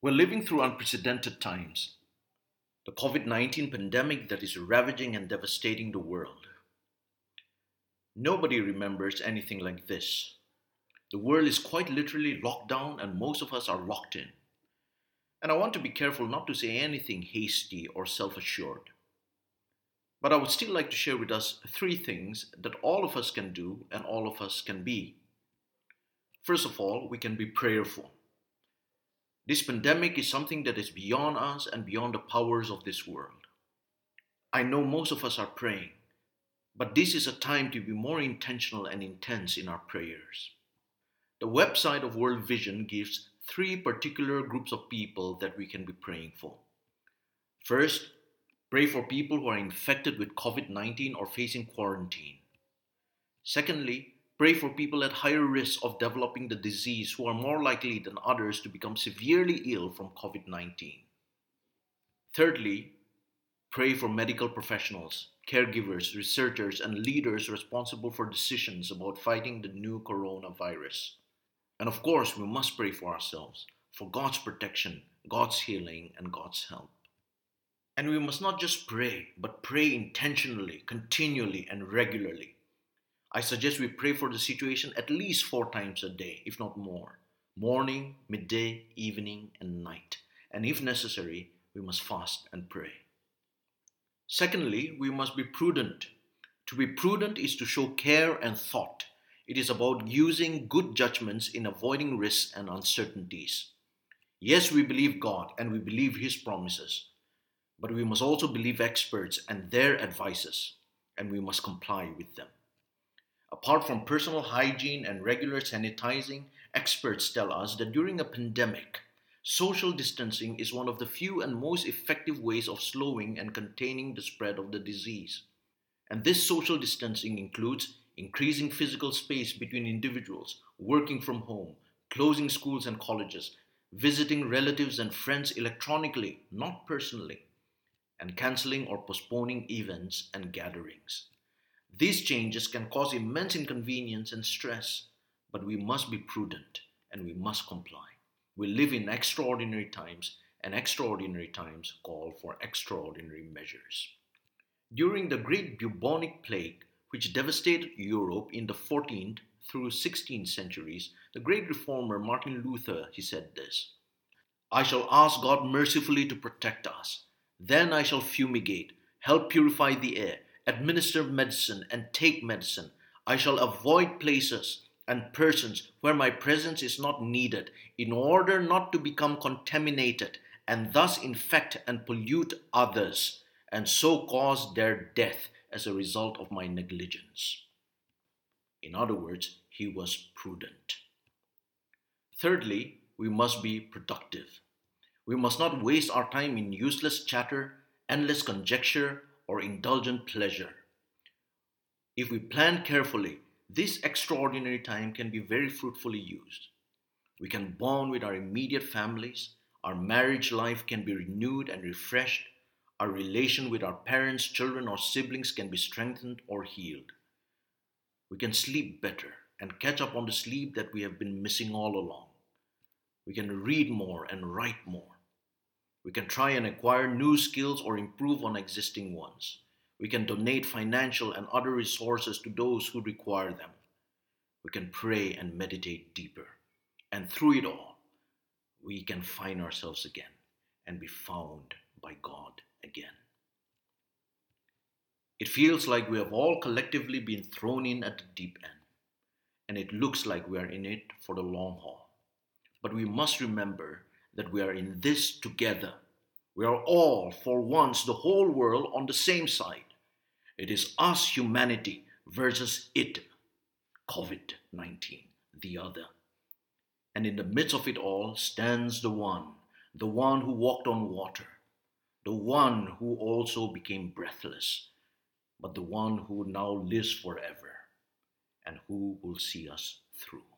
We're living through unprecedented times. The COVID 19 pandemic that is ravaging and devastating the world. Nobody remembers anything like this. The world is quite literally locked down, and most of us are locked in. And I want to be careful not to say anything hasty or self assured. But I would still like to share with us three things that all of us can do and all of us can be. First of all, we can be prayerful. This pandemic is something that is beyond us and beyond the powers of this world. I know most of us are praying, but this is a time to be more intentional and intense in our prayers. The website of World Vision gives three particular groups of people that we can be praying for. First, pray for people who are infected with COVID 19 or facing quarantine. Secondly, pray for people at higher risk of developing the disease who are more likely than others to become severely ill from COVID 19. Thirdly, pray for medical professionals, caregivers, researchers, and leaders responsible for decisions about fighting the new coronavirus. And of course, we must pray for ourselves, for God's protection, God's healing, and God's help. And we must not just pray, but pray intentionally, continually, and regularly. I suggest we pray for the situation at least 4 times a day, if not more. Morning, midday, evening, and night. And if necessary, we must fast and pray. Secondly, we must be prudent. To be prudent is to show care and thought. It is about using good judgments in avoiding risks and uncertainties. Yes, we believe God and we believe His promises, but we must also believe experts and their advices, and we must comply with them. Apart from personal hygiene and regular sanitizing, experts tell us that during a pandemic, social distancing is one of the few and most effective ways of slowing and containing the spread of the disease. And this social distancing includes increasing physical space between individuals, working from home, closing schools and colleges, visiting relatives and friends electronically, not personally, and canceling or postponing events and gatherings. These changes can cause immense inconvenience and stress, but we must be prudent and we must comply. We live in extraordinary times, and extraordinary times call for extraordinary measures. During the Great Bubonic Plague, which devastated Europe in the 14th through 16th centuries, the great reformer Martin Luther, he said this: "I shall ask God mercifully to protect us. Then I shall fumigate, help purify the air, administer medicine, and take medicine. I shall avoid places and persons where my presence is not needed, in order not to become contaminated and thus infect and pollute others, and so cause their death as a result of my negligence." In other words, he was prudent. Thirdly, we must be productive. We must not waste our time in useless chatter, endless conjecture, or indulgent pleasure. If we plan carefully, this extraordinary time can be very fruitfully used. We can bond with our immediate families, our marriage life can be renewed and refreshed, our relation with our parents, children, or siblings can be strengthened or healed. We can sleep better and catch up on the sleep that we have been missing all along. We can read more and write more. We can try and acquire new skills or improve on existing ones. We can donate financial and other resources to those who require them. We can pray and meditate deeper. And through it all, we can find ourselves again and be found by God again. It feels like we have all collectively been thrown in at the deep end, and it looks like we are in it for the long haul. But we must remember that we are in this together. We are all, for once, the whole world on the same side. It is us, humanity, versus it, COVID 19, the other. And in the midst of it all stands the one who walked on water, the one who also became breathless, but the one who now lives forever and who will see us through.